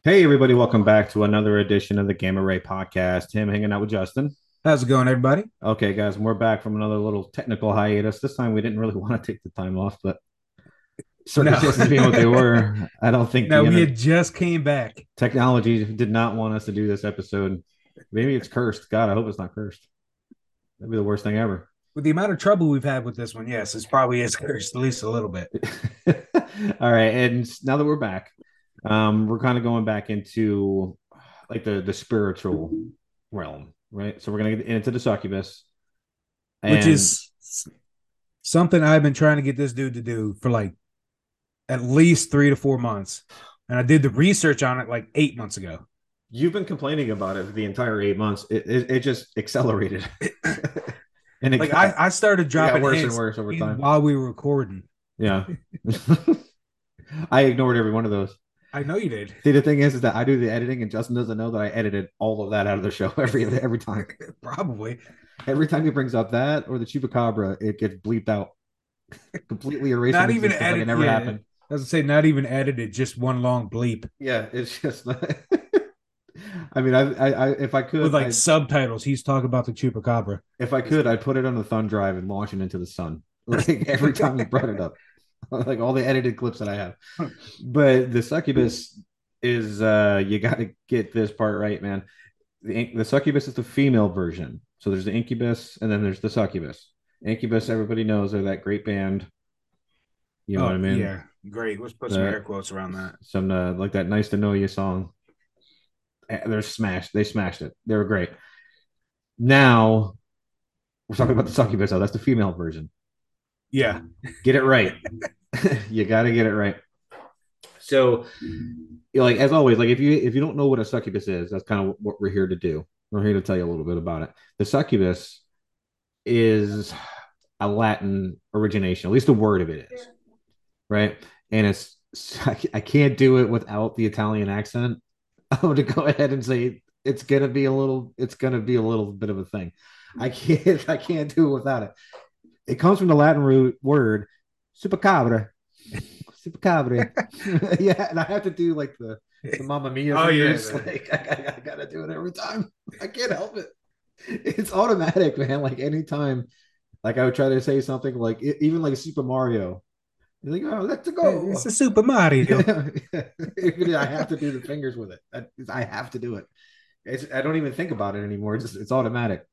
Hey, everybody, welcome back to another edition of the Gamma Ray podcast. Tim hanging out with Justin. How's it going, everybody? Okay, guys, we're back from another little technical hiatus. This time we didn't really want to take the time off, but No, circumstances being what they were, I don't think no, the we internet had just came back technology did not want us to do this episode. Maybe it's cursed. God, I hope it's not cursed. That'd be the worst thing ever. with the amount of trouble we've had with this one. Yes, it's probably is cursed at least a little bit. All right, and now that we're back, we're kind of going back into like the spiritual realm, right? So we're gonna get into the succubus. Which And is something I've been trying to get this dude to do for like at least 3 to 4 months, and I did the research on it like 8 months ago. you've been complaining about it for the entire 8 months. It just accelerated, and Like I started it got dropping worse and hints worse over even time. while we were recording. Yeah, I ignored every one of those. I know you did. See, the thing is that I do the editing, and Justin doesn't know that I edited all of that out of the show every time. Probably Every time he brings up that or the chupacabra, it gets bleeped out, completely erased from not even existence, like it edit. never Yeah, happened. as I say, not even edited, just one long bleep Yeah, it's just. I mean, if I with could, like subtitles. He's talking about the chupacabra. I'd put it on the thumb drive and launch it into the sun. Like every time you brought it up, like all the edited clips that I have. But the succubus is you got to get this part right, man. The succubus is the female version. So there's the incubus and then there's the succubus. Incubus, everybody knows, are that great band. You know what Oh I mean? yeah, great. Let's put some air The quotes around that. some like that "Nice to Know You" song. They're smashed. They smashed it. They were great. Now we're talking about the succubus. Oh, that's the female version. Yeah, Get it right. You got to get it right. So, like as always, like if you don't know what a succubus is, that's kind of what we're here to do. We're here to tell you a little bit about it. The succubus is a Latin origination, at least the word of it is, right? And it's I can't do it without the Italian accent. I'm going to go ahead and say it's gonna be a little bit of a thing. I can't do it without it. It comes from the Latin root word "supercabra." Supercabra. Yeah, and I have to do like the Mamma Mia Oh yeah, fingers. Like I gotta do it every time. I can't help it. It's automatic, man. Like anytime, like I would try to say something like even like Super Mario. You're like, oh, let's it's go. a Super Mario. Even I have to do the fingers with it. I have to do it. I don't even think about it anymore. It's automatic.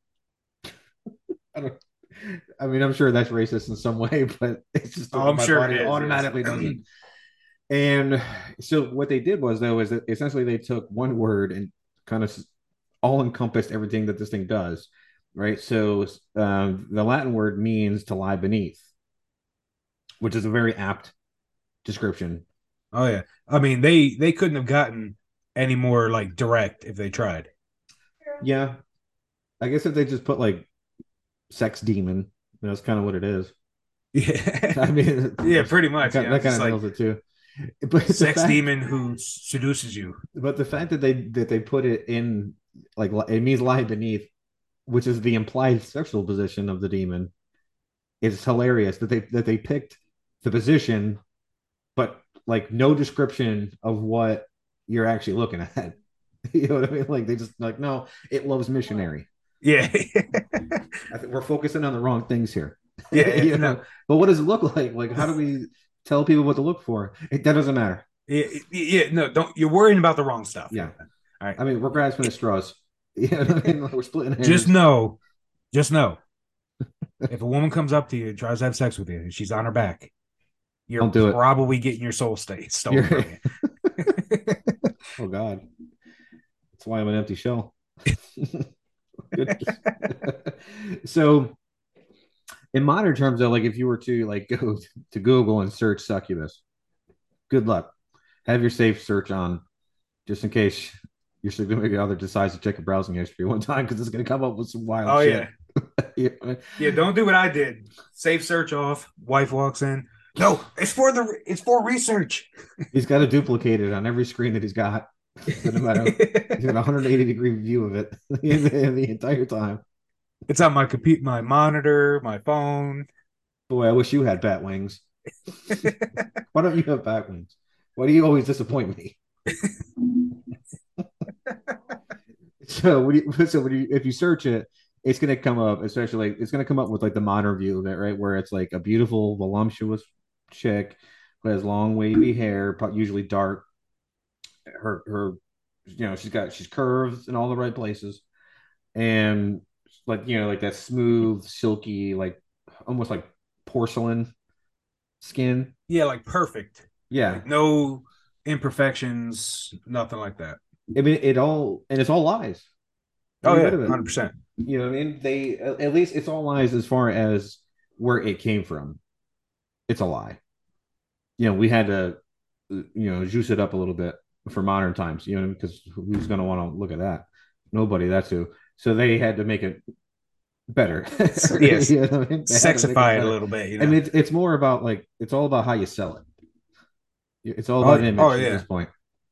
I don't. I mean, I'm sure that's racist in some way, but it's just Oh, I'm my sure it body is. Yes. automatically does it. And so what they did was though is that essentially they took one word and kind of all encompassed everything that this thing does, right? So the Latin word means to lie beneath, which is a very apt description. Oh yeah. I mean, they couldn't have gotten any more like direct if they tried. Yeah, I guess if they just put like sex demon, that's kind of what it is. Yeah, I mean, yeah, pretty much. Yeah, that kind just of like nails it too. But the sex fact, demon who seduces you. that they put it in like it means lie beneath, which is the implied sexual position of the demon. It's hilarious that they picked the position, but like no description of what you're actually looking at. You know what I mean? Like they just like no, it loves missionary. Yeah, I think we're focusing on the wrong things here. yeah, yeah. You No, know, but what does it look like? Like how do we tell people what to look for? That doesn't matter. yeah, yeah. No, don't. You're worrying about the wrong stuff. Yeah. Yeah, All right. I mean we're grasping at straws. You know what I mean? Like, we're splitting Just hairs. know, just know, if a woman comes up to you and tries to have sex with you and she's on her back, you're Don't do it. probably getting your soul state stolen You're from you. oh god, that's why I'm an empty shell. Goodness. So in modern terms though, like if you were to like go to Google and search succubus, good luck. Have your safe search on just in case your significant other decides to check your browsing history one time because it's going to come up with some wild Oh shit. yeah, yeah. Don't do what I did. Save search off. Wife walks in. No, it's for research. He's got to duplicate it on every screen that he's got. So no matter he's got a 180-degree view of it the entire time. It's on my computer, my monitor, my phone. Boy, I wish you had bat wings. Why don't you have bat wings? Why do you always disappoint me? So if you search it, it's gonna come up, especially like it's gonna come up with like the modern view of it, right? Where it's like a beautiful, voluptuous chick who has long wavy hair, usually dark. Her she's curves in all the right places, and like like that smooth, silky, like almost like porcelain skin. Yeah, like perfect. Yeah, Like no imperfections, nothing like that. I mean it's all lies. Oh Every yeah, bit of it. 100%. You know what I mean? They at least it's all lies as far as where it came from. It's a lie. We had to juice it up a little bit for modern times. Because who's going to want to look at that? Nobody. That's who. So they had to make it better. Yes. You know what I mean? They had to make it Sexify it a better. little bit, you I know. mean, it's more about like it's all about how you sell it. It's all Oh, about oh image at this yeah. point.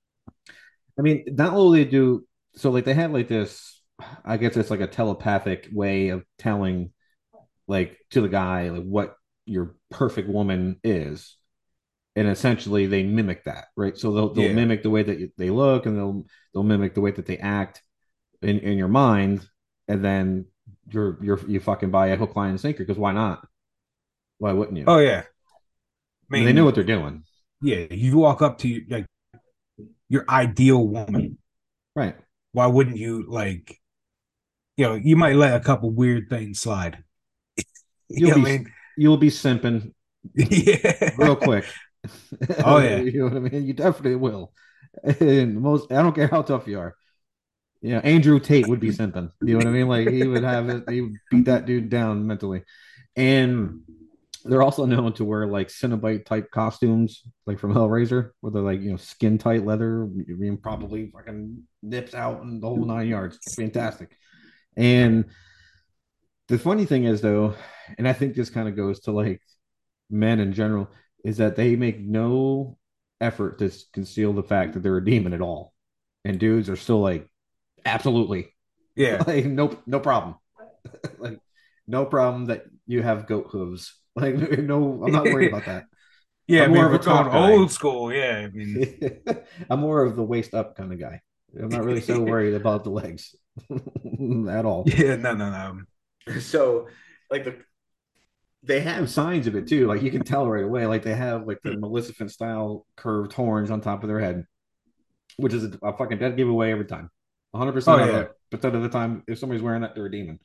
I mean, not only they do so, like they have like this. I guess it's like a telepathic way of telling, like to the guy, like what your perfect woman is, and essentially they mimic that, right? So they'll Yeah. mimic the way that they look, and they'll mimic the way that they act in your mind, and then you fucking buy a hook, line, and sinker because why not? Why wouldn't you? Oh yeah. I I mean, they know mean, what they're doing, yeah, you walk up to like your ideal woman. right? Why wouldn't you like, you might let a couple weird things slide. You'll You know be what I mean? you'll be simping Yeah. real quick. Oh yeah. You know what I mean? You definitely will. And most, I don't care how tough you are. Andrew Tate would be simping. You know what I mean? Like he would beat that dude down mentally. And they're also known to wear like Cenobite type costumes, like from Hellraiser, where they're like, skin tight leather, being probably fucking nips out and the whole 9 yards. Fantastic. And the funny thing is though, and I think this kind of goes to like men in general, is that they make no effort to conceal the fact that they're a demon at all. And dudes are still like, absolutely. Yeah. Like, nope, no problem. Like, no problem that you have goat hooves. Like, no, I'm not worried about that. Yeah, I'm I more mean, of a we're going top guy. old school. Yeah, I mean, I'm more of the waist up kind of guy. I'm not really so worried about the legs at all. yeah, no, no, no. So, like they have signs of it too. Like you can tell right away. Like they have like the Maleficent style curved horns on top of their head, which is a fucking dead giveaway every time. Oh 100% of yeah. it. Percent of the time, if somebody's wearing that, they're a demon.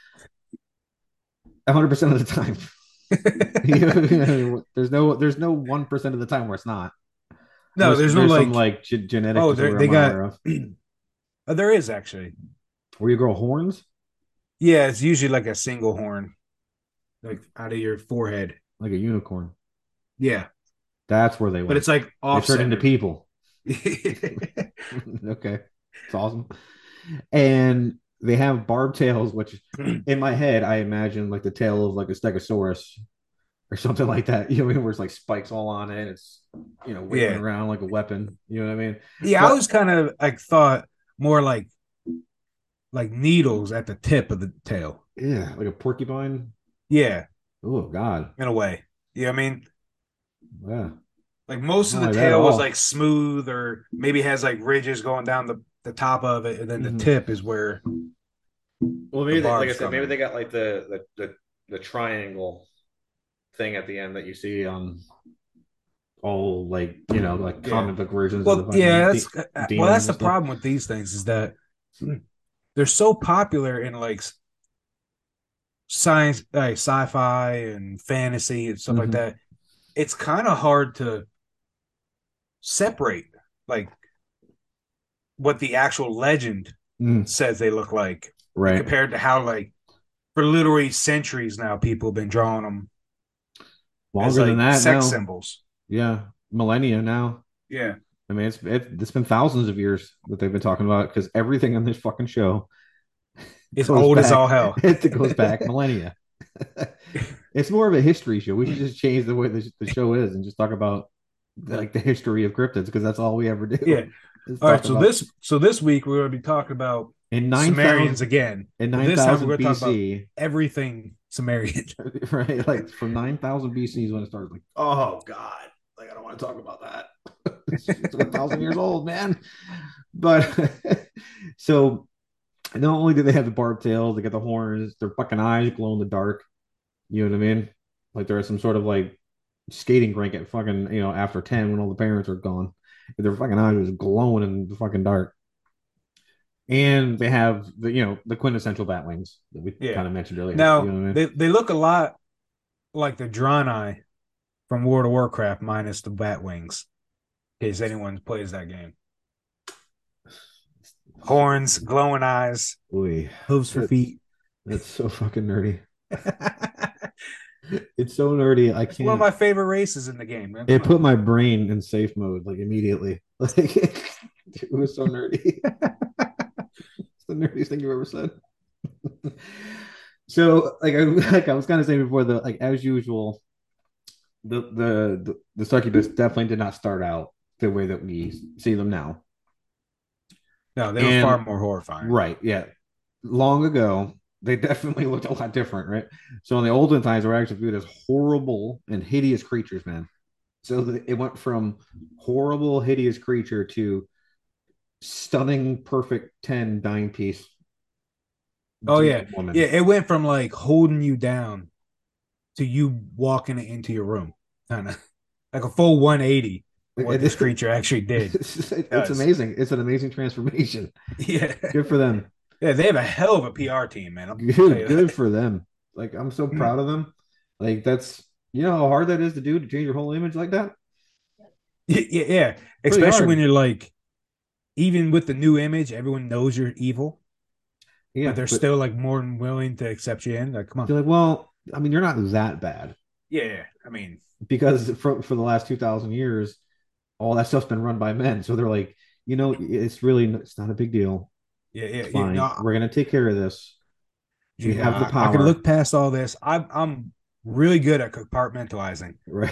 100% of the time. There's no 1% of the time where it's not. No, Unless there's no there's some like. like genetic Oh, disorder they I'm got. unaware of. There is actually. Where you grow horns Yeah, it's usually like a single horn, like out of your forehead. like a unicorn. Yeah, That's where they but went. it's like They off turned into centered. people. Okay, it's awesome. And they have barbed tails, which in my head I imagine like the tail of like a stegosaurus or something like that. Where it's like spikes all on it. It's whipping Yeah, around like a weapon. You know what I mean? yeah. I But was kind of like thought more like needles at the tip of the tail. yeah, like a porcupine. Yeah, Oh God, in a way. Yeah, I mean, yeah, like most of not the like that at tail was all. like smooth, or maybe has like ridges going down the top of it, and then the Mm-hmm. tip is where Well, the maybe like I barbs said, come maybe in. they got like the triangle thing at the end that you see on all like like Yeah. comic book versions of the Well, yeah, fucking that's demons the and stuff. problem with these things is that they're so popular in like science, like sci-fi and fantasy and stuff like Mm-hmm. that. It's kind of hard to separate like what the actual legend Mm, says they look like and right. compared to how like for literally centuries now people have been drawing them as Longer than like that sex now. symbols. Yeah, millennia now. Yeah. I mean, it's been thousands of years that they've been talking about it because everything on this fucking show It's goes old as all back. hell. It goes back millennia. It's more of a history show. We should just change the way the show is and just talk about like the history of cryptids because that's all we ever Yeah. do is All right. talk So about this week we're going to be talking about in Sumerians 9,000 again, in but this time we're 9,000 going to talk about BC, everything Sumerian. right? Like from 9,000 BC is when it started. Like, oh God, like I don't want to talk about that. It's 1,000 years old, man. But so not only do they have the barbed tails, they got the horns, their fucking eyes glow in the dark. You know what I mean? Like they're some sort of like skating rink at fucking, after 10 when all the parents are gone. Their fucking eyes was glowing in the fucking dark. And they have the quintessential bat wings that we Yeah. kind of mentioned earlier. You Now know what I mean? they look a lot like the Draenei from World of Warcraft minus the bat wings. In case anyone plays that game. Horns, glowing eyes, Oy, hooves for that's feet. that's so fucking nerdy. It's so nerdy. I It's one of can't. my favorite races in the game, man. It Come put my brain in safe mode like immediately. Like it was so nerdy. It's the nerdiest thing you've ever said. So like I was kind of saying before, the like as usual, the succubus definitely did not start out the way that we see them now. No, they were far And more horrifying. right, yeah, long ago they definitely looked a lot different, right? So in the olden times, they were actually viewed as horrible and hideous creatures, man. So it went from horrible, hideous creature to stunning, perfect 10 dime piece Oh yeah, demon yeah. woman. It went from like holding you down to you walking into your room, kind of like a full 180 of what this creature actually did. It It's does. amazing. It's an amazing transformation. Yeah, Good for them. yeah. They have a hell of a PR team, man. I'll tell Good, you good that. for them. Like I'm so proud of them. Like that's how hard that is to do to change your whole image like that. Yeah, yeah. Pretty Especially when hard. you're like, even with the new image, everyone knows you're evil, but Yeah, they're but still like more than willing to accept you in. Like, come on. they're like, well, I mean, you're not that bad Yeah, I mean, because for the last 2,000 years, all that stuff's been run by men. So they're like, it's not a big deal. yeah, yeah, It's yeah. fine. No, We're gonna take care of this. We yeah, have the I can power, look past all this. I'm really good at compartmentalizing. right?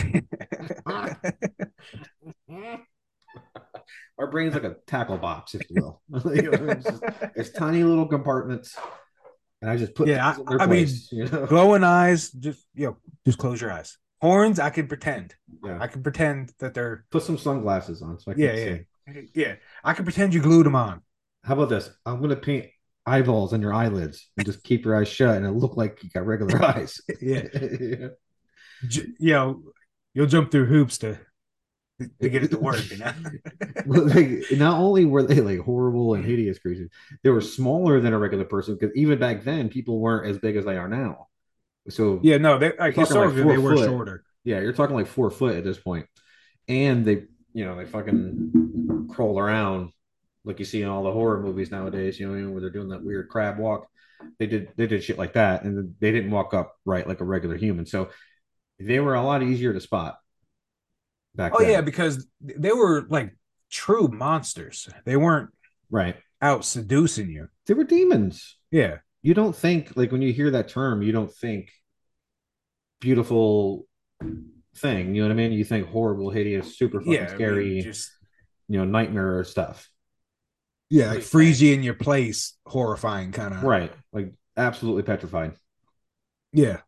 Our brain's like a tackle box, if you will. It's tiny little compartments, and I just put Yeah, things in their I mean, place. You know? glowing eyes, just close your eyes. Horns, I can pretend. Yeah. I can pretend that they're Put some sunglasses on so I yeah, can't yeah, see. yeah. I can pretend you glued them on. How about this? I'm gonna paint eyeballs on your eyelids and just keep your eyes shut, and it look like you got regular eyes. Yeah, Yeah. you know, you'll jump through hoops to get it to work. You know. Well, not only were they like horrible and hideous creatures, they were smaller than a regular person because even back then, people weren't as big as they are now. So Yeah, no, they you're like talking like historically four they were foot. shorter. Yeah, you're talking like 4 foot at this point. And they fucking crawl around like you see in all the horror movies nowadays, where they're doing that weird crab walk. They did shit like that, and they didn't walk up right like a regular human. So they were a lot easier to spot back Oh yeah, then. because they were like true monsters. They weren't Right. out seducing you. They were demons. Yeah, You don't think like when you hear that term, you don't think beautiful thing. You know what I mean? You think horrible, hideous, super fucking yeah. I mean, scary, just nightmare stuff. yeah, What do like you freeze think? you in your place, horrifying kind of. Right. Like absolutely petrified. Yeah,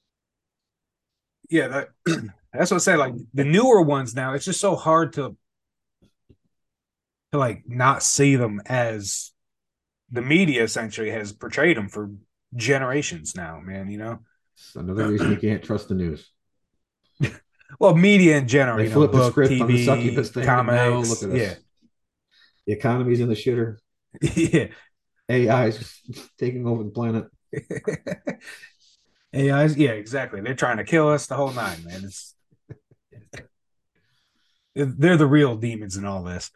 yeah. That's what I say. Like the newer ones now, it's just so hard to like not see them as the media essentially has portrayed them for generations now, man. It's another reason you can't trust the news. Well, media in general, They flipped the book, script on the succubus TV, thing, and now look comics. at Yeah, us. The economy's in the shitter. yeah. AI is taking over the planet. AIs, yeah, exactly. They're trying to kill us the whole nine, man. They're the real demons in all this.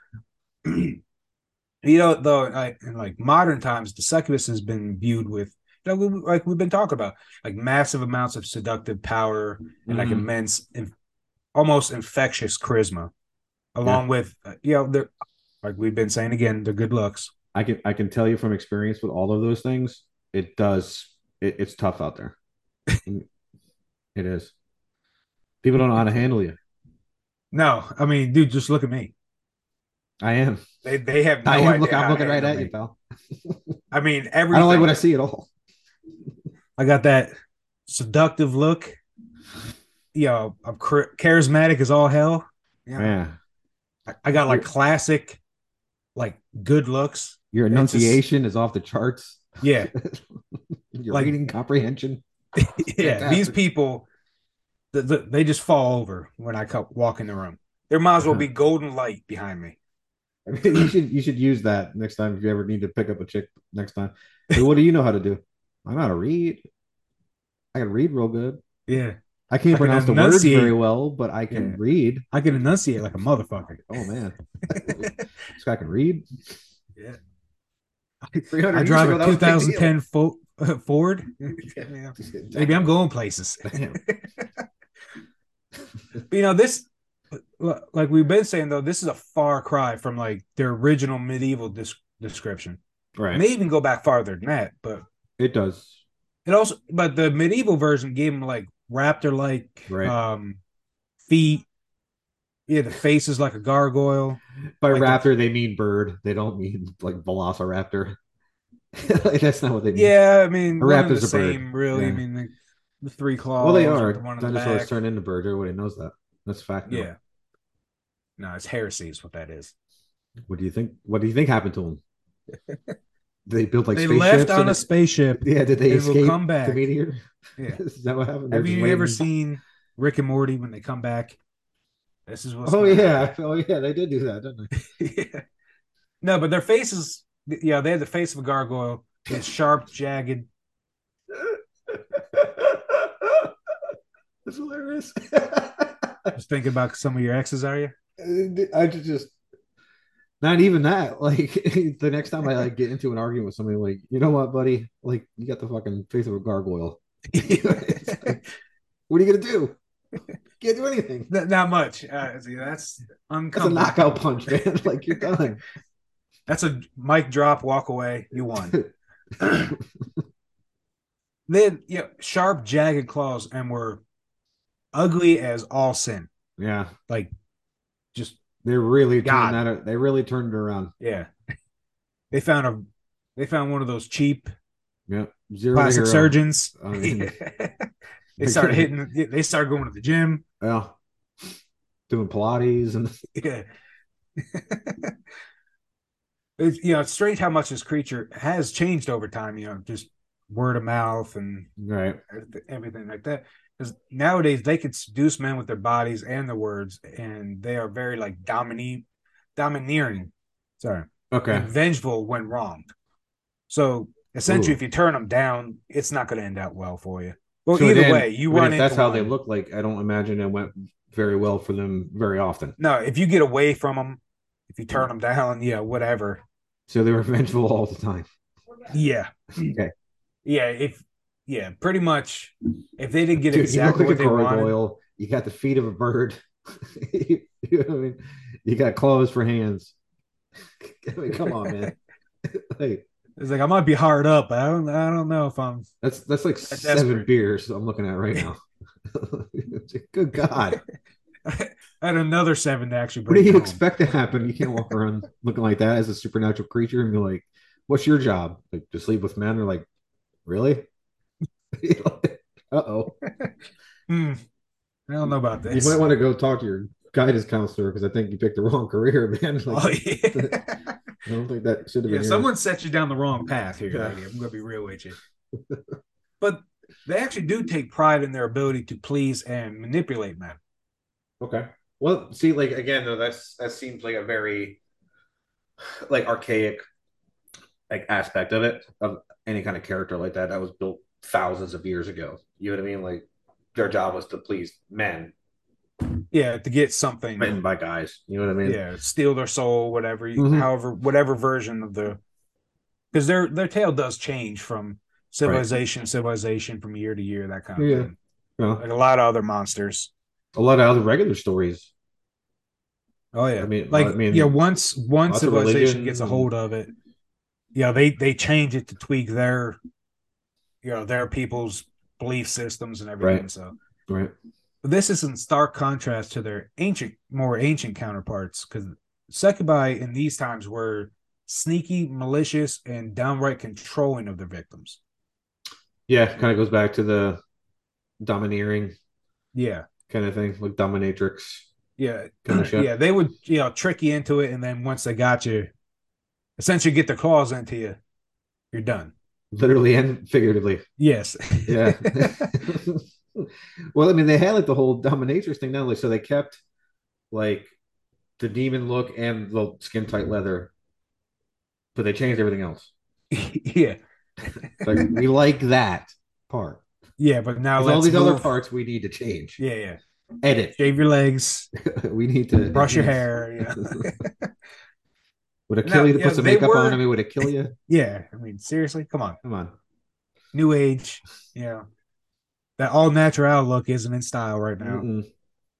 Though, in like modern times, the succubus has been viewed with, like we've been talking about, like massive amounts of seductive power and like Mm-hmm. immense, almost infectious charisma, Yeah, along with, they're like we've been saying again, they're good looks. I can tell you from experience with all of those things, it does. It's tough out there. It is. People don't know how to handle you. No, I mean, dude, just look at me. I am. They have I no am. Look, idea I'm how to looking right handle at you, me. pal. I mean, I don't like what I everything. see at all. I got that seductive look. I'm charismatic as all hell. Yeah, Yeah, I got like you're classic, like good looks. Your It's just enunciation is off the charts. yeah, Your like reading comprehension, yeah. These fantastic. people, they just fall over when I walk in the room. There might as well be golden light behind me. I mean, you should use that next time if you ever need to pick up a chick next time. Like, what do you know how to do? I know how to read. I can read real good. Yeah, I can't I can pronounce the words very enunciate. well, but I can Yeah, read. I can enunciate like a motherfucker. Oh man, this guy can read. Yeah. 300 I years drive ago, a that was a big 2010 deal. Ford. Maybe I'm going places. But this, like we've been saying though, this is a far cry from like their original medieval description. It Right. may even go back farther than that, but It does. but the medieval version gave them like raptor like Right. feet. Yeah, the face is like a gargoyle. By Like raptor, they mean bird. They don't mean like velociraptor. Like, that's not what they mean. yeah, I A mean one and the raptor's a bird. same, really. I Yeah. mean the three Well, they claws with the are. one in the Dinosaurs back. turn into birds. Everybody knows that. That's a fact now. Yeah, no, it's heresy is what that is. What do you think? What do you think happened to them? They built like They left spaceships on and a spaceship yeah, did they and will escape come the back. meteor? Yeah. Is that what happened? They're Have just you ever waiting. seen Rick and Morty when they come back? This is what's Oh going to yeah, happen. oh yeah, they did do that, didn't Yeah. No, but their faces, yeah, they had the face of a gargoyle. It's sharp, jagged. they? That's hilarious. Just thinking about some of your exes, are you? I just not even that. Like the next time I like get into an argument with somebody, like, you know what, buddy? Like you got the fucking face of a gargoyle. Like, what are you gonna do? Can't do anything. Not much. See, that's That's a uncomfortable. knockout punch, man. Like you're done. That's a mic drop, walk away. You won. Then, yeah, sharp, jagged claws and were ugly as all sin. Yeah, Like, just they really turned God. that. They really turned it around. Yeah. They found one of those cheap Yeah, zero to plastic hero. surgeons. I mean, They started hitting. They started going to the gym. yeah, doing Pilates and Yeah. It's strange how much this creature has changed over time. Just word of mouth and right. everything like that. Because nowadays they can seduce men with their bodies and their words, and they are very like domineering. Sorry, Okay. and vengeful when wronged. So essentially, Ooh. if you turn them down, it's not going to end out well for you. Well, So either then, way, you but run if that's into how one. they look like, I don't imagine it went very well for them very often. No, if you get away from them, if you turn them down, yeah, whatever. So they were vengeful all the time. Yeah. Okay. Yeah, pretty much. If they didn't get Dude, exactly you what look like they a wanted, gargoyle. You got the feet of a bird. You know what I mean? You got claws for hands. I mean, come on, man. Like, it's like I might be hard up, but I don't know if I'm that's like that 7 desperate. beers I'm looking at right now. Good God. I had another 7 to actually What do bring you home. expect to happen? You can't walk around looking like that as a supernatural creature and be like, what's your job? Like to sleep with men? Or like, really? Uh-oh. I don't know about You this. might want to go talk to your guidance counselor because I think you picked the wrong career, man. Like, Oh yeah. I don't think that should have Yeah, been someone set you down the wrong path here, Yeah. lady. I'm gonna be real with you. But they actually do take pride in their ability to please and manipulate men. Okay. Well, see, like again, though, that seems like a very like archaic like aspect of it of any kind of character like that was built thousands of years ago. You know what I mean? Like their job was to please men Yeah, to get something. written by guys. You know what I mean? Yeah, steal their soul, whatever. Mhm. However, whatever version of because their tale does change from civilization from year to year, that kind of Yeah. thing. Yeah. Like a lot of other monsters. A lot of other regular stories. Oh yeah, I mean, once lots of civilization religion gets a and- hold of it, they change it to tweak their people's belief systems and everything. Right. So, Right. but this is in stark contrast to their more ancient counterparts, because succubi in these times were sneaky, malicious, and downright controlling of their victims. Yeah, kind of goes back to the domineering Yeah, kind of thing, like dominatrix yeah, kind of shit. yeah. They would trick you into it, and then once they got you, essentially get their claws into you, you're done. Literally and figuratively. Yes. Yeah. Well, I mean, they had like the whole dominatrix thing now, like so they kept like the demon look and the skin tight leather, but they changed everything else. Yeah. Like we like that part. Yeah, but now Because all let's these other move. parts we need to change. Yeah, yeah. Edit. Shave your legs, We need to brush your enhance. hair. Would it kill Now, you to put some they makeup on? I were. mean, would it kill you? Yeah, I mean, seriously, come on. Come on. New age. Yeah, that all natural look isn't in style right now. Mm-mm.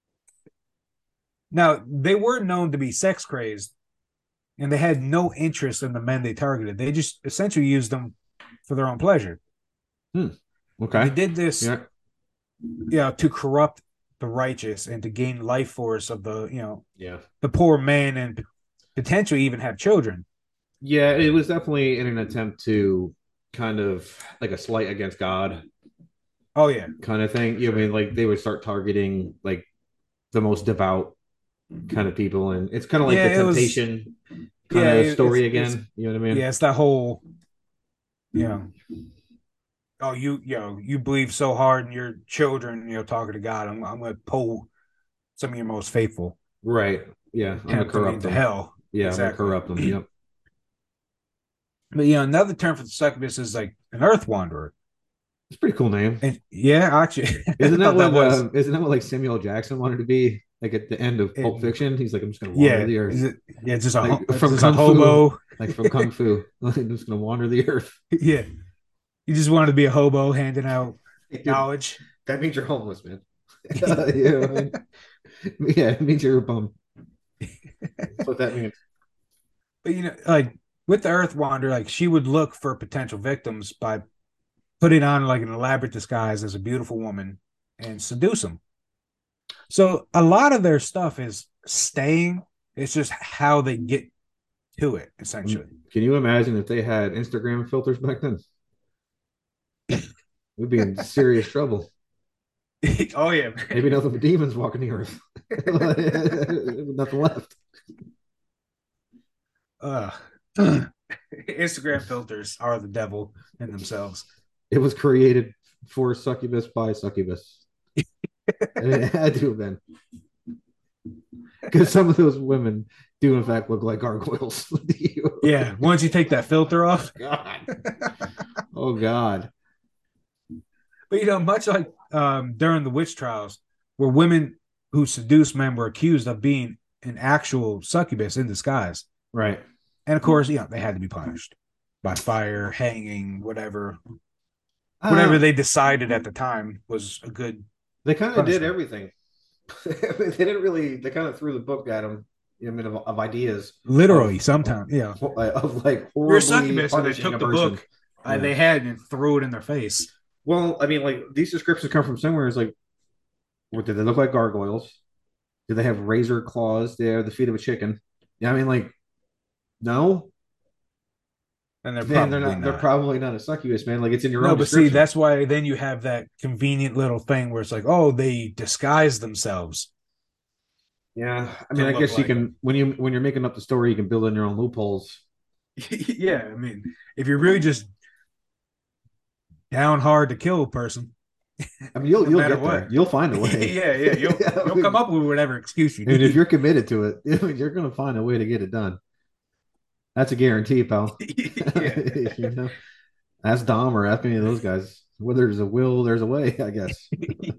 Now, they were known to be sex crazed, and they had no interest in the men they targeted. They just essentially used them for their own pleasure. Hmm. And they Okay. did this, Yeah. to corrupt the righteous and to gain life force of Yeah. the poor man and potentially even have children. Yeah. It was definitely in an attempt to kind of like a slight against God Oh yeah, kind of thing. You know, I mean, like they would start targeting like the most devout kind of people, and it's kind of like yeah, the it was. temptation kind Yeah, of it's story it's again. You know what I mean? yeah, it's that whole you know. Oh, you believe so hard in your children, talking to God. I'm going to pull some of your most faithful, Right. Yeah. I'm gonna tempt them corrupt into them. hell. Yeah. I'm gonna Exactly. corrupt them. Yep. But another term for the succubus is like an earth wanderer. It's a pretty cool name. And yeah, actually, I Isn't that thought that what was isn't that what like Samuel Jackson wanted to be? Like at the end of Pulp it, Fiction, he's like, I'm just gonna wander yeah, the is earth. it yeah, Like from just a Kung Fu. hobo. Like from Kung Fu. I'm just gonna wander the earth. Yeah. You just wanted to be a hobo handing out Hey, dude, knowledge. that means you're homeless, man. You know what I mean? Yeah, it means you're a bum. That's what that means. But like with the Earth Wanderer, like she would look for potential victims by putting on like an elaborate disguise as a beautiful woman and seduce them. So a lot of their stuff is staying. It's just how they get to it, essentially. Can you imagine if they had Instagram filters back then? We'd be in serious trouble. Oh yeah, Maybe nothing but demons walking the earth. Nothing left. uh, Instagram filters are the devil in themselves. It was created for succubus by succubus. It had to have been. Because some of those women do, in fact, look like gargoyles. Yeah, once you take that filter off. God. Oh, God. But much like during the witch trials, where women who seduced men were accused of being an actual succubus in disguise. Right. And of course, they had to be punished by fire, hanging, whatever they decided at the time was a good They kind of did punishment. everything. They didn't really, they kind of threw the book at them, I mean, of ideas Literally, sometimes, of like you're a horribly succubus, and they punishing took a the person. book Yeah. they had and threw it in their face. Well, I mean, like these descriptions come from somewhere. It's like, what did they look like gargoyles? Do they have razor claws? They have the feet of a chicken. Yeah, I mean, like, no. And they're Then they're probably not. They're not. probably not a succubus, man. Like it's in your No, own but see, description. that's why then you have that convenient little thing where it's like, oh, they disguise themselves Yeah, I to mean, I look guess you like them. can when you're making up the story, you can build in your own loopholes. Yeah, I mean, if you're really just down hard to kill a person, I mean, you'll no you'll matter get there. what. You'll find a way. Yeah, I you'll come mean, up with whatever excuse you and if need. you're committed to it, you're gonna find a way to get it done. That's a guarantee, pal. Yeah. You know, ask Dom or ask any of those guys. Where there's a will, there's a way. I guess.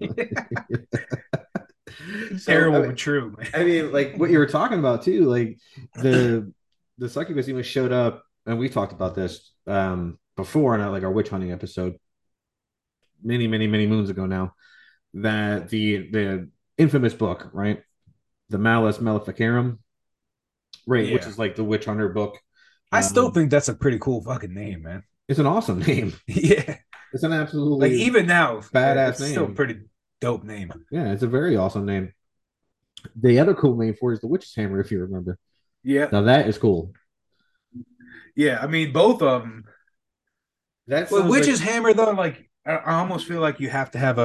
So Terrible but true, man. I mean, like what you were talking about too, like the the succubus even showed up, and we talked about this before in like our witch hunting episode, many, many, many moons ago now. That the infamous book, right, the Malus Maleficarum, right, which Yeah. is like the witch hunter book. I still Um, think that's a pretty cool fucking name, man. it's an awesome name. Yeah. It's an Like absolutely even now, badass it's still a name. pretty dope name. Yeah, it's a very awesome name. The other cool name for it is the Witch's Hammer, if you remember. Yeah. Now that is cool. Yeah. I mean, both of them. That Well, sounds like Witch's Hammer, though, like, I almost feel like you have to have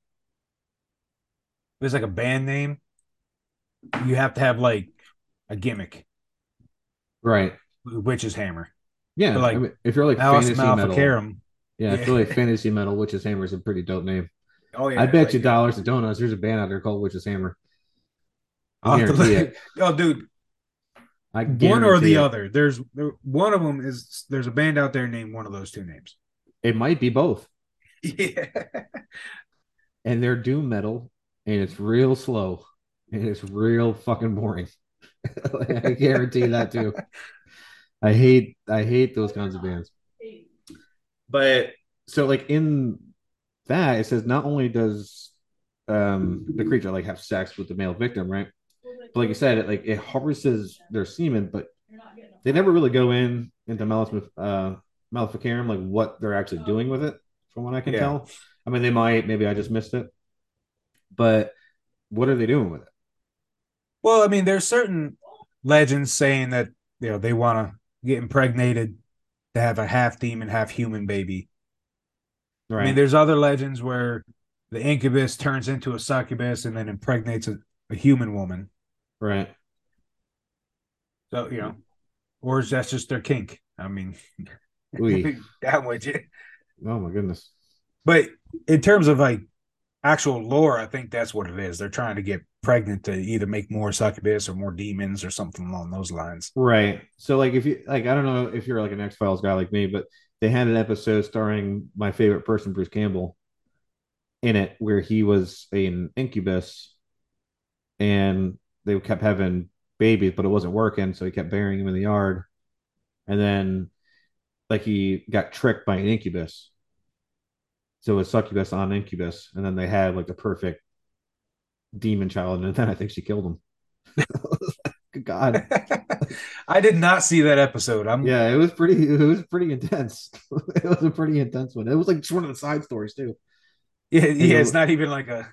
there's like a band name. You have to have like a gimmick. right. Witch's Hammer. But Yeah, I like mean, if you're like Malice fantasy metal, Maleficarum, yeah, if yeah. you're like fantasy metal, Witch's Hammer is a pretty dope name. Oh I yeah, bet like you dollars to donuts. There's a band out there called Witch's Hammer. I I'll have to guarantee look. it. Oh, dude, I one or guarantee the it. other. One of them is there's a band out there named one of those two names. It might be both, Yeah. and they're doom metal, and it's real slow, and it's real fucking boring. I guarantee that too. I hate those kinds of bands. But so like in that it says not only does the creature like have sex with the male victim, right? But like you said, it harvests their semen, but they never really go into Maleficarum, like what they're actually doing with it, from what I can Yeah. tell. I mean, they might, maybe I just missed it, but what are they doing with it? Well, I mean, there's certain legends saying that they want to get impregnated to have a half demon, half human baby. I mean, Right, there's other legends where the incubus turns into a succubus and then impregnates a human woman. right. So, or is that just their kink? I mean, Ooh, down with you. oh my goodness. But in terms of like actual lore, I think that's what it is. They're trying to get pregnant to either make more succubus or more demons or something along those lines. Right. So like if you like I don't know if you're like an X-Files guy like me, but they had an episode starring my favorite person, Bruce Campbell, in it where he was an incubus and they kept having babies, but it wasn't working, so he kept burying him in the yard. And then like he got tricked by an incubus. So it was succubus on incubus, and then they had like the perfect demon child, and then I think she killed him. Good God. I did not see that episode. I'm Yeah, it was pretty intense. It was a pretty intense one. It was like just one of the side stories too. Yeah, Like yeah, it's not even like a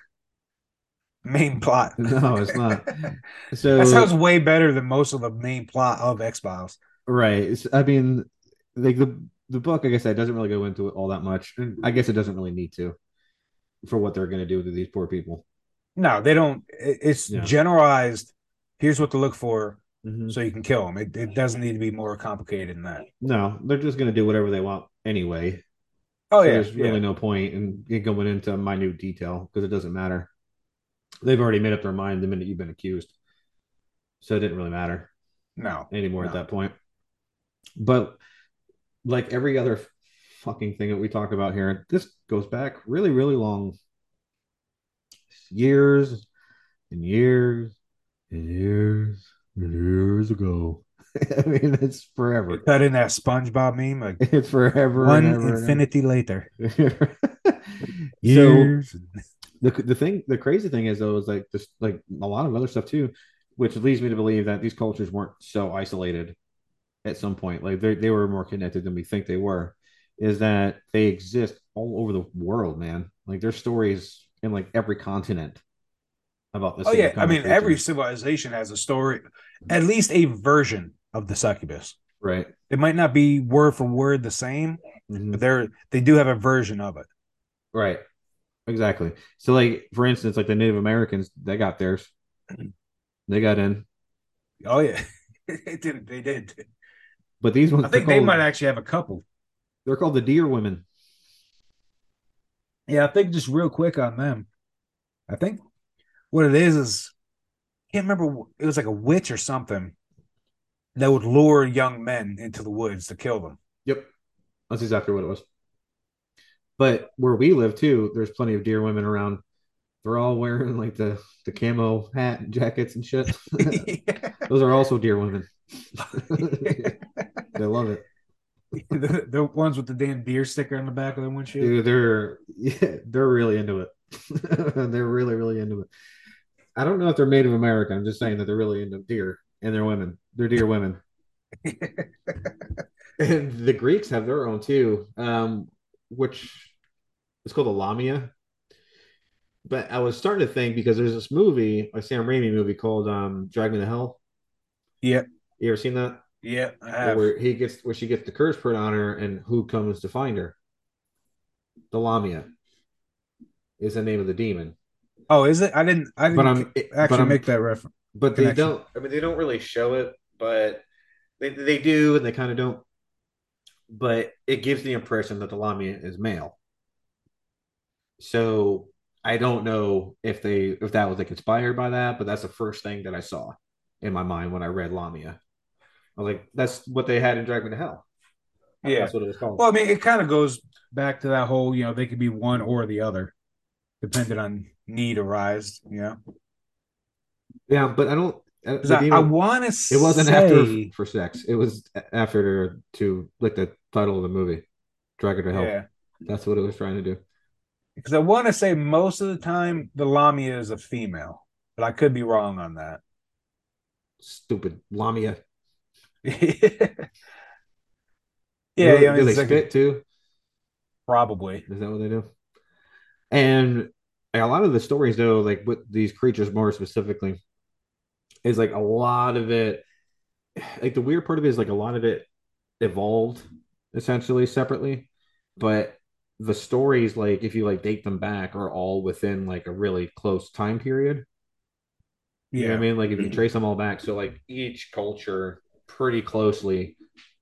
main plot. no, it's not. That So sounds way better than most of the main plot of X Files. right. I mean, like the book, like I said, doesn't really go into it all that much. And I guess it doesn't really need to for what they're gonna do to these poor people. No, they don't. It's Yeah. generalized. Here's what to look for, Hmm. so you can kill them. It doesn't need to be more complicated than that. No, they're just gonna do whatever they want anyway. Oh So yeah, there's yeah. really no point in going into minute detail because it doesn't matter. They've already made up their mind the minute you've been accused. So it didn't really matter No, anymore at no. that point. But like every other fucking thing that we talk about here, this goes back really, really long years and years and years and years ago. I mean, it's forever. Cut in that SpongeBob meme like It's forever and one ever and infinity later. ever. So Years. the crazy thing is though is like this like a lot of other stuff too, which leads me to believe that these cultures weren't so isolated at some point. Like they were more connected than we think they were. Is that they exist all over the world, man. Like there's stories in like every continent about the Oh same yeah, I kind of mean every creatures. civilization has a story, at least a version of the succubus. Right. It might not be word for word the same, but Hmm. they do have a version of it. Right. Exactly. So like for instance, like the Native Americans, they got theirs. They got in. Oh yeah, they did. They did. But these I ones think they might actually have a couple. they're called the deer women. Yeah, I think just real quick on them. I think what it is I can't remember. It was like a witch or something that would lure young men into the woods to kill them. Yep. That's exactly what it was. But where we live too, there's plenty of deer women around. They're all wearing like the camo hat and jackets and shit. Those are also deer women. They love it. The ones with the damn deer sticker on the back of the windshield. Dude, they're really into it. They're really, really into it. I don't know if they're Native American. I'm just saying that they're really into deer and they're women. They're deer women. And the Greeks have their own too, which is called a Lamia. But I was starting to think because there's this movie, a Sam Raimi movie called Drag Me to Hell. Yep, You ever seen that? yep, I Or have. where she gets the curse put on her and who comes to find her? The Lamia is the name of the demon. Oh, is it? I didn't But actually make that reference but they connection. don't. I mean, they don't really show it, but They do and they kind of don't, but it gives the impression that the Lamia is male. So I don't know if that was like inspired by that, but that's the first thing that I saw in my mind when I read Lamia. I was like, that's what they had in Drag Me to Hell. Yeah. That's what it was called. Well, I mean, it kind of goes back to that whole, they could be one or the other, depending on need arised, Yeah, but I don't. Because The I demon. want to It wasn't after say, for sex. It was after to like the title of the movie, Drag Her to Hell. yeah, That's what it was trying to do. because I want to say most of the time the Lamia is a female, but I could be wrong on that. Stupid Lamia. Yeah, Do yeah, I mean, do they it's like spit too? probably. Is that what they do? And a lot of the stories, though, like with these creatures more specifically, is like a lot of it. Like the weird part of it is like a lot of it evolved essentially separately, but the stories, like if you like date them back, are all within like a really close time period. You know what I Yeah. mean? Like if you trace them all back, so like each culture pretty closely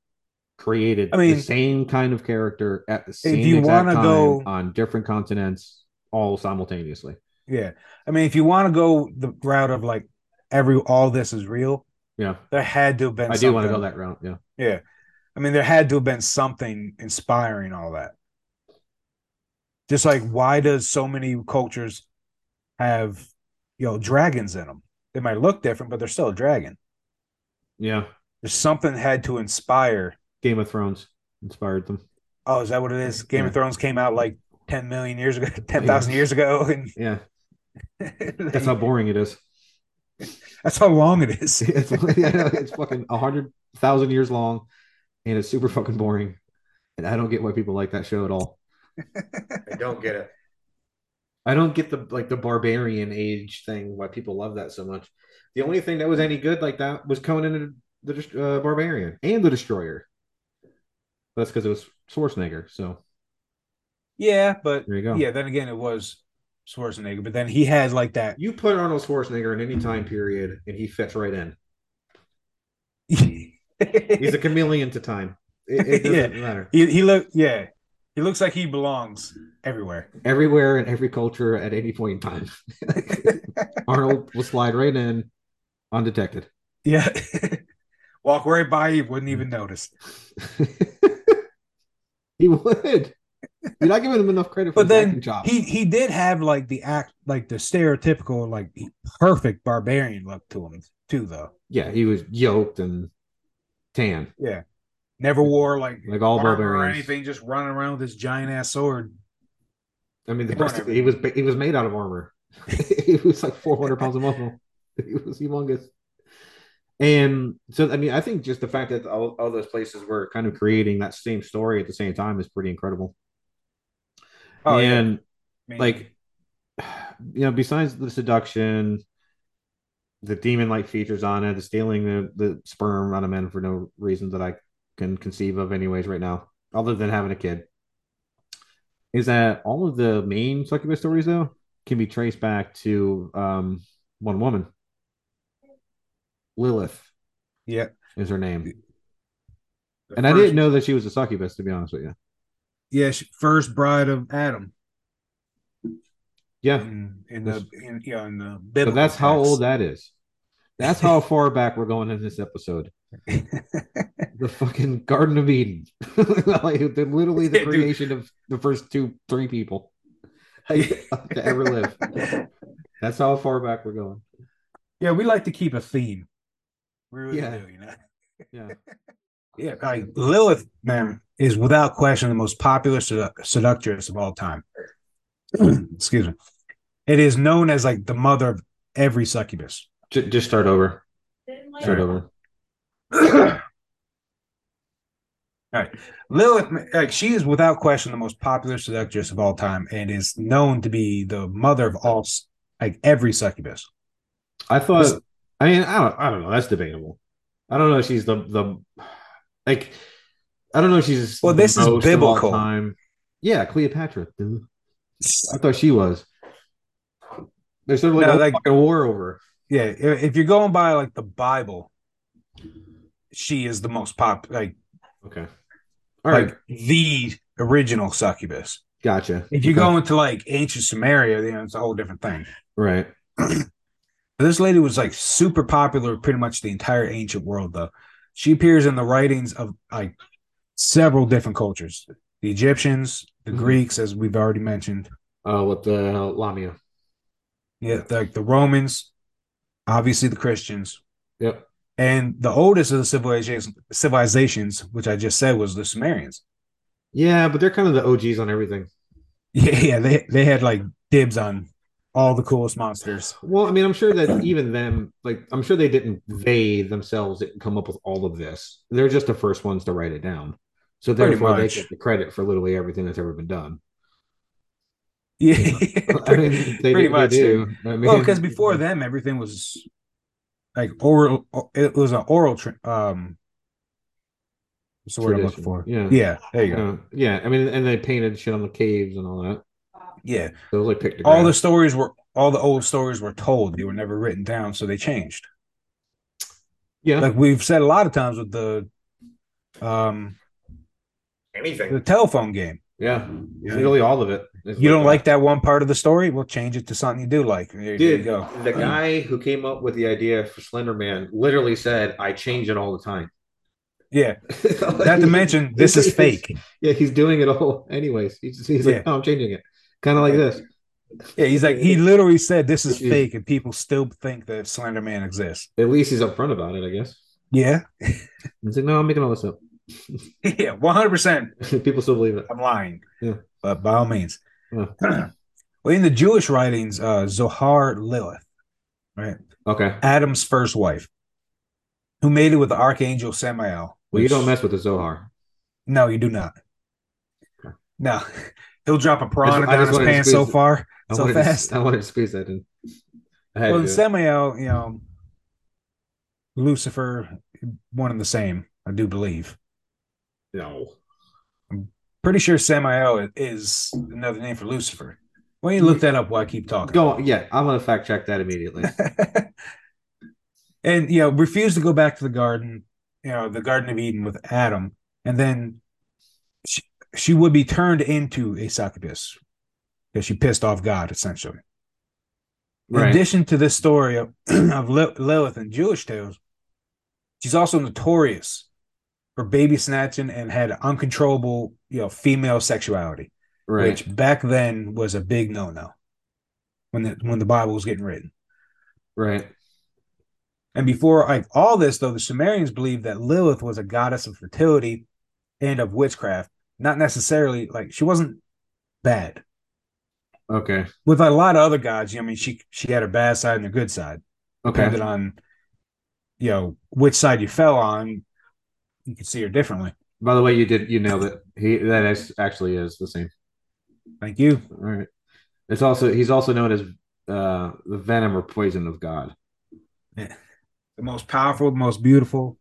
I created the mean, same kind of character at the if same you want exact to time go, on different continents, all simultaneously. yeah, I mean, if you want to go the route of like all this is real, Yeah, there had to have been I do want to go something. that route. Yeah, Yeah. I mean, there had to have been something inspiring all that. Just like, why does so many cultures have, dragons in them? They might look different, but they're still a dragon. yeah. There's something had to inspire. Game of Thrones inspired them. Oh, is that what it is? Game of Yeah, Thrones came out like 10 million years ago, yeah, 10,000 years ago. And yeah. That's how boring it is. that's how long it is. It's fucking 100,000 years long, and it's super fucking boring. And I don't get why people like that show at all. I don't get it. I don't get the like the barbarian age thing. Why people love that so much. The only thing that was any good like that was Conan the Barbarian and the Destroyer. That's because it was Schwarzenegger. So Yeah, but there you go. yeah, then again, it was Schwarzenegger, but then he has like that. You put Arnold Schwarzenegger in any time period, and he fits right in. He's a chameleon to time. It Yeah, doesn't matter. he looks like he belongs everywhere. Everywhere in every culture at any point in time. Arnold will slide right in undetected. Yeah, walk right by you, wouldn't even notice. He would. You're not giving him enough credit for But his acting then chops. he did have like the stereotypical like perfect barbarian look to him too, though. Yeah, he was yoked and tan, Yeah, never wore like like all armor or barbarians. anything, just running around with this giant ass sword, I mean, the killing rest of it, he was everything. he was made out of armor. He was like 400 pounds of muscle. He was humongous. And so, I mean, I think just the fact that all those places were kind of creating that same story at the same time is pretty incredible. Oh yeah, And I mean, like, besides the seduction, the demon-like features on it, the stealing the sperm out of men for no reason that I can conceive of, anyways, right now, other than having a kid, is that all of the main succubus stories though can be traced back to one woman, Lilith yeah, is her name, the and I didn't first, know that she was a succubus, to be honest with you. yeah, first bride of Adam Yeah, in this, in the so biblical that's how old text. that is. That's how far back we're going in this episode. The fucking Garden of Eden, like literally the Yeah, dude. creation of the first three people like, to ever live. That's how far back we're going. Yeah, we like to keep a theme. We really Yeah, do. yeah. Yeah, like Lilith, man, is without question the most popular seductress of all time. Excuse me. It is known as like the mother of every succubus. Just start over. All Start right. over. All right. Lilith, like she is without question the most popular seductress of all time and is known to be the mother of all, like every succubus. I This, thought. I mean, I don't know. That's debatable. I don't know if she's the like. I don't know if she's well, the this is most of all biblical. time. Yeah, Cleopatra. Dude. I thought she was. There's sort of like a No, whole like fucking war over her. yeah, if you're going by like the Bible, she is the most Okay. All right. the original succubus. Gotcha. If you Okay. go into like ancient Sumeria, it's a whole different thing. Right. This lady was like super popular pretty much the entire ancient world, though. She appears in the writings of like several different cultures: the Egyptians, the Greeks, as we've already mentioned. With the Lamia. Yeah, the Romans, obviously the Christians, Yep. and the oldest of the civilizations, which I just said, was the Sumerians. Yeah, but they're kind of the OGs on everything. Yeah, they had like dibs on all the coolest monsters. Well, I mean, I'm sure that even them, like, I'm sure they themselves didn't come up with all of this. They're just the first ones to write it down. So Pretty therefore, they much. get the credit for literally everything that's ever been done. Yeah, You know, I mean, pretty they much, dude. do. I Well, because mean, before them, everything was like oral. It was an oral. What's the word I'm looking tradition. for? Yeah. Yeah, there you go. Yeah. I mean, and they painted shit on the caves and all that. Yeah, So it was like pictographs. all the old stories were told. They were never written down, so they changed. Yeah. Like we've said a lot of times with um Anything. the telephone game. Yeah. You, Literally all of it is you like don't like that. that one part of the story? We'll change it to something you do like. There you Dude, go. the guy who came up with the idea for Slender Man literally said, I change it all the time. Yeah. Like, Not to mention, this is fake. yeah, he's doing it all anyways. He's like, Yeah. no, I'm changing it. Kind of like this. Yeah, he's like, he literally said this is He's, fake, and people still think that Slender Man exists. at least he's upfront about it, I guess. Yeah. He's like, no, I'm making all this up. Yeah, 100%. People still believe it. I'm lying, Yeah. but by all means. Yeah. Well, in the Jewish writings, Zohar Lilith, right? Okay. Adam's first wife, who made it with the archangel Samael. Well, you don't Which mess with the Zohar. no, you do not. Okay. No, he'll drop a piranha I down just his wanted to pants so squeeze. far, so fast. I wanted to squeeze that in. I had Well, to in do it. Samael, Lucifer, one and the same, I do believe. No. I'm pretty sure Samael is another name for Lucifer. Why don't you look that up while I keep talking? Go on. Yeah, I'm gonna fact check that immediately. And refused to go back to the garden, the Garden of Eden with Adam, and then she would be turned into a succubus because she pissed off God, essentially. In Right. addition to this story of Lilith in Jewish tales, she's also notorious for baby snatching and had uncontrollable, female sexuality, Right. which back then was a big no-no when the Bible was getting written. Right. And before like all this, though, the Sumerians believed that Lilith was a goddess of fertility and of witchcraft, not necessarily like she wasn't bad. Okay. With a lot of other gods, I mean, she had her bad side and her good side, Okay. depending on which side you fell on. You could see her differently. By the way, you nailed it. Actually is the same. Thank you. All right. He's also known as the venom or poison of God. Yeah. The most powerful, the most beautiful.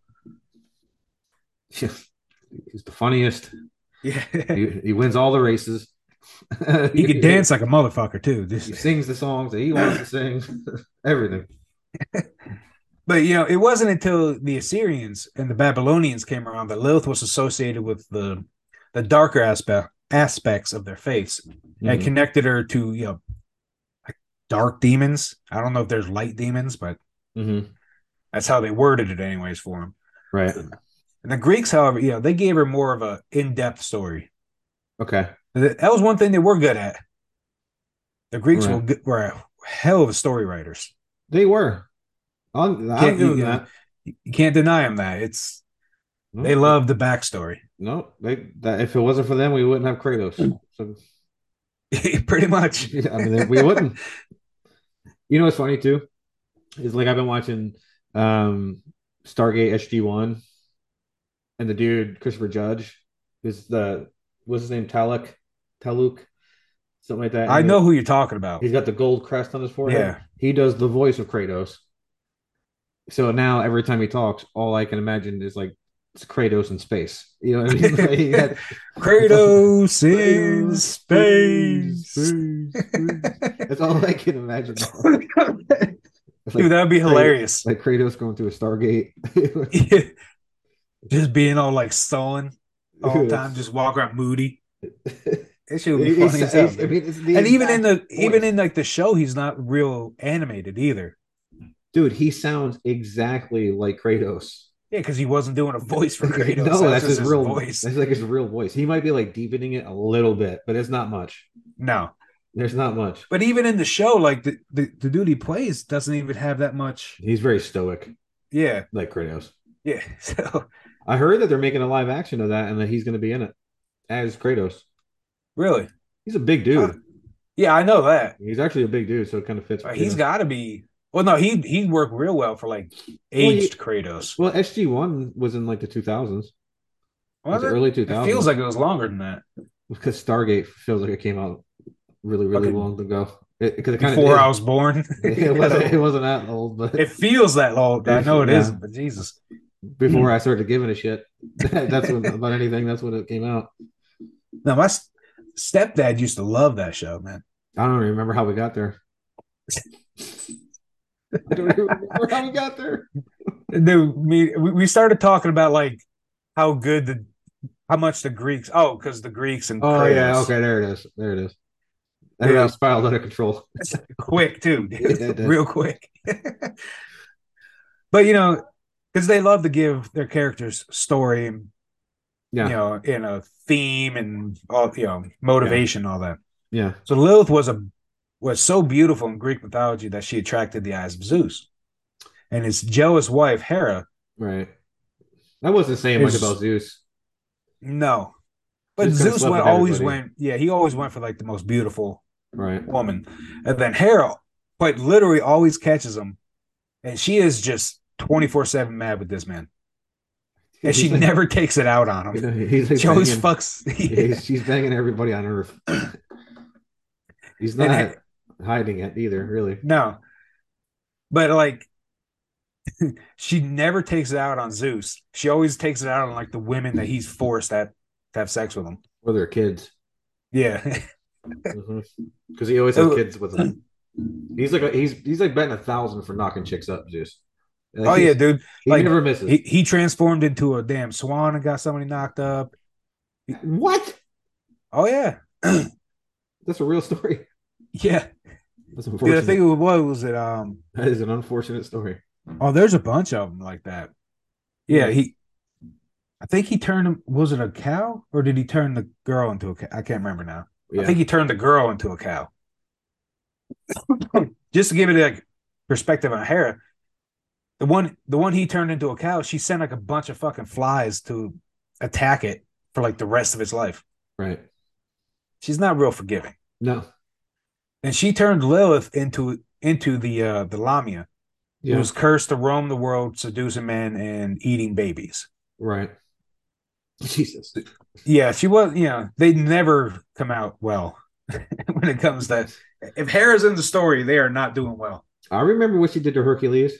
He's the funniest. Yeah. He wins all the races. He could dance like a motherfucker too. He sings the songs that he wants to sing. Everything. But it wasn't until the Assyrians and the Babylonians came around that Lilith was associated with the darker aspects of their faiths and connected her to like dark demons. I don't know if there's light demons, but that's how they worded it, anyways, for them. Right. And the Greeks, however, they gave her more of a in-depth story. Okay. That was one thing they were good at. The Greeks were a hell of story writers. They were. I'm doing that. You can't deny them that. They love the backstory. No, if it wasn't for them, we wouldn't have Kratos. So pretty much. Yeah, I mean, we wouldn't. You know what's funny too is like I've been watching Stargate SG-1, and the dude Christopher Judge what's his name, Taluk, something like that. I know who you're talking about. He's got the gold crest on his forehead. Yeah, he does the voice of Kratos. So now every time he talks, all I can imagine is like it's Kratos in space. You know what I mean? Like, Kratos in space. That's all I can imagine. Dude, that would be hilarious. Like Kratos going through a Stargate. Yeah. just being all like sullen all the time, just walk around moody. It should be funny as hell, I dude. mean, it's the And exact even voice. in like the show, he's not real animated either. Dude, he sounds exactly like Kratos. Yeah, because he wasn't doing a voice for Kratos. No, That was that's just his his real. voice. That's like his real voice. He might be like deepening it a little bit, but it's not much. No, There's not much. but even in the show, like the dude he plays doesn't even have that much. He's very stoic, Yeah, like Kratos. yeah. So I heard that they're making a live action of that, and that he's going to be in it as Kratos. really, He's a big huh. dude. Yeah, I know that. He's actually a big dude, so it kind of fits. He's got to be. Well, no, he worked real well for like Well, aged Kratos. well, SG1 was in like the 2000s, like Was the it? early It feels 2000s, like it was longer than that. because Stargate feels like it came out really, really Fucking long ago. Because it kind of before I did. was born. It wasn't that old, but It feels that long. I know it yeah, isn't, but Jesus. before I started giving a shit, that's when about anything. That's when it came out. No, my stepdad used to love that show, man. I don't even remember how we got there. I don't even remember how we got there. Dude, we started talking about like how good how much the Greeks. Oh, because the Greeks and Oh yeah, Kratos. okay, there it is. There it is. That really Yeah, spiraled out of control. quick too, Yeah, dude. it did. Real quick. But because they love to give their characters story and Yeah, in a theme and all yeah, motivation, all that. yeah. So Lilith was so beautiful in Greek mythology that she attracted the eyes of Zeus, and his jealous wife Hera Right. I wasn't saying much about is Zeus. no, but Zeus kind of Zeus slept with always everybody. went. Yeah, he always went for like the most beautiful Right. woman, and then Hera, quite literally, always catches him, and she is just 24/7 mad with this man, and she He's like, never takes it out on him. he's like She always banging. fucks. Yeah, Yeah. she's banging everybody on Earth. He's And not hiding it either, really. no, but like she never takes it out on Zeus. She always takes it out on like the women that he's forced to have sex with him. Or they're kids. Yeah. Because he always has kids with him. He's like betting 1,000 for knocking chicks up, Zeus. Oh yeah, dude. He Like never misses. he transformed into a damn swan and got somebody knocked up. What? Oh yeah. That's a real story. Yeah. That's Dude, I think unfortunate. it was it That is an unfortunate story. oh there's a bunch of them like that. Yeah, Yeah. I think he turned him was it a cow or did he turn the girl into a cow? I can't remember now. I Yeah. think he turned the girl into a cow. Just to give it like perspective on Hera, the one he turned into a cow, she sent like a bunch of fucking flies to attack it for like the rest of its life. Right. She's not real forgiving. No. And she turned Lilith into the Lamia, who Yeah. was cursed to roam the world, seducing men and eating babies. Right. Jesus. Yeah, she was. They never come out well when it comes to if Hera's in the story, they are not doing well. I remember what she did to Hercules.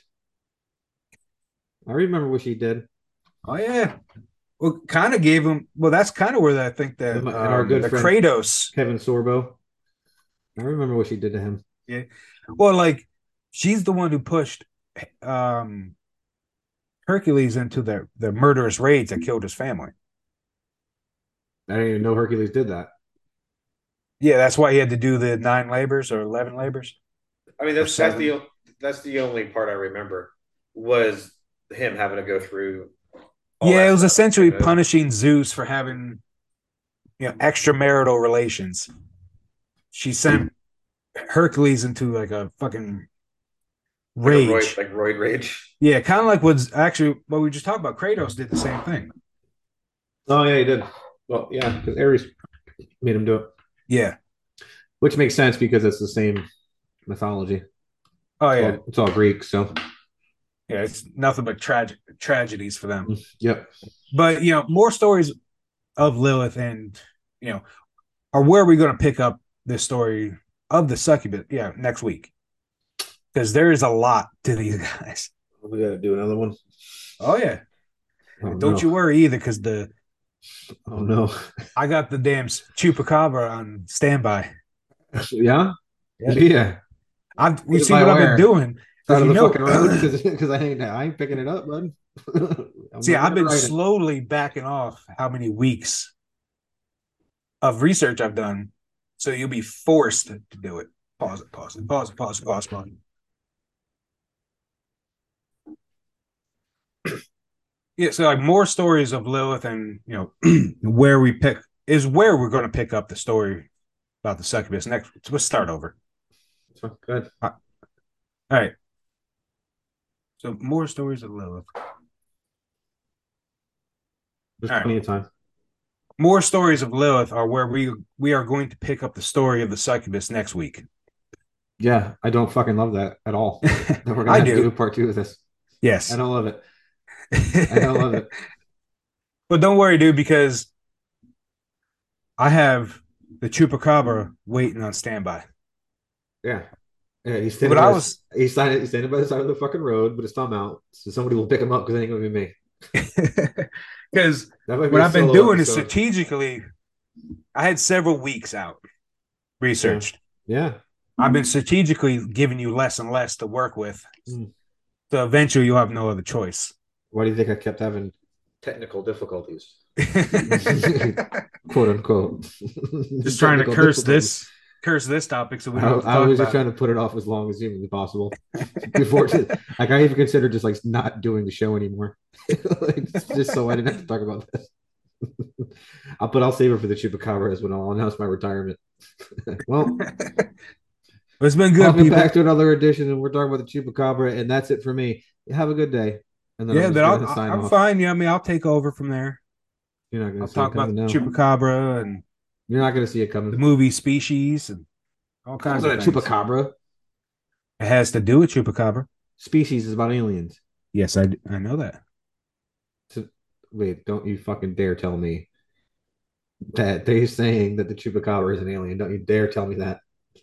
I remember what she did. Oh yeah. Well, kind of gave him. Well, that's kind of where I think that And our good the friend Kratos. Kevin Sorbo. I remember what she did to him. Yeah. Well, like she's the one who pushed um Hercules into the murderous raids that killed his family. I didn't even know Hercules did that. Yeah, that's why he had to do the 9 labors or 11 labors I mean, or that's that's seven. the that's the only part I remember was him having to go through all Yeah, that it was stuff. essentially punishing Zeus for having extramarital relations. She sent Hercules into like a fucking Like a roid, rage. like roid rage. Yeah, kind of like what's actually what we just talked about. Kratos did the same thing. Oh yeah, he did. Well, yeah, because Ares made him do it, Yeah. which makes sense because it's the same mythology. Oh It's yeah. all Greek, so Yeah. It's nothing but tragedies for them. yep. But more stories of Lilith and you know, or where are we going to pick up this story of the succubus? Yeah, next week because there is a lot to these guys. We got to do another one. Oh yeah. Oh Don't no! you worry either, because Oh no! I got the damn chupacabra on standby. Yeah, Yeah, yeah. I've we Take it see by what I've been where? doing Side because of the fucking road because I ain't picking it up, bud. I'm See, never I've gonna been write it. slowly backing off how many weeks of research I've done. So you'll be forced to do it. Pause it, pause it, pause it, pause it, pause it, pause it. Yeah, so like more stories of Lilith and where we pick is where we're going to pick up the story about the succubus next. So let's start over. So good. All right. So more stories of Lilith. There's All right. plenty of time. More stories of Lilith are where we are going to pick up the story of the succubus next week. Yeah, I don't fucking love that at all. That we're gonna I have to do a do. part two of this. I Yes. don't love it. I don't love it. But don't worry, dude, because I have the chupacabra waiting on standby. Yeah. Yeah, he's What standing I by was he's standing by the side of the fucking road with his thumb out. So somebody will pick him up because it ain't gonna be me. because That might be what a I've been solo doing is episode. strategically, I had several weeks out Yeah. researched. Yeah. I've been strategically giving you less and less to work with. Hmm. So eventually you'll have no other choice. Why do you think I kept having technical difficulties? Quote unquote. Just trying to Technical difficulties. curse this topic so we I, don't have to I talk was just about trying to put it off as long as humanly possible before like I even considered just like not doing the show anymore. Like, just so I didn't have to talk about this. I'll save it for the chupacabras when I'll announce my retirement. Well, it. It's been good, welcome people. back to another edition, and we're talking about the chupacabra, and that's it for me. Have a good day, and then I'm Yeah, just then gonna sign I'm off. fine. Yeah, I mean, I'll take over from there. You're not gonna I'll see it talk coming about now. chupacabra and You're not gonna see it the coming. movie Species and all That kinds wasn't of a things. chupacabra. It has to do with chupacabra. Species is about aliens. Yes, I know that. So, wait, don't you fucking dare tell me that they're saying that the chupacabra is an alien. Don't you dare tell me that.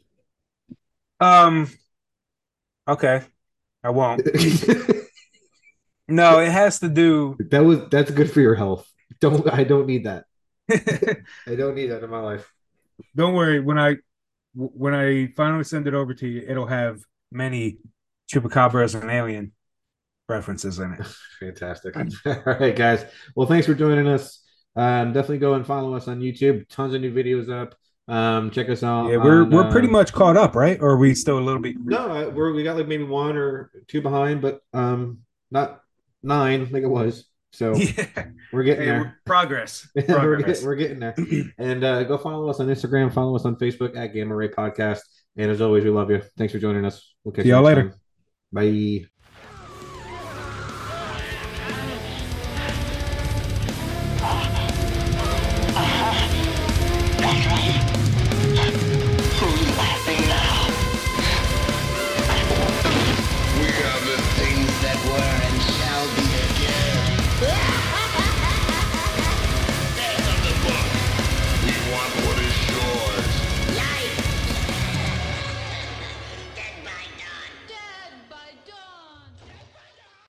Um. Okay, I won't. No, it has to do. That's good for your health. I don't need that. I don't need that in my life. Don't worry. When I finally send it over to you, it'll have many chupacabras and alien references in it. Fantastic. All right, guys. Well, thanks for joining us. Definitely go and follow us on YouTube. Tons of new videos up. Check us out Yeah, we're on we're pretty much caught up, right? Or are we still a little bit? no, we got like maybe one or two behind, but not nine, I think it was. So Yeah. we're getting Hey, there. progress. we're getting Progress. we're getting there. And go follow us on Instagram, follow us on Facebook at Gamma Ray Podcast. And as always, we love you. Thanks for joining us. We'll catch See you y'all next later. time. Bye.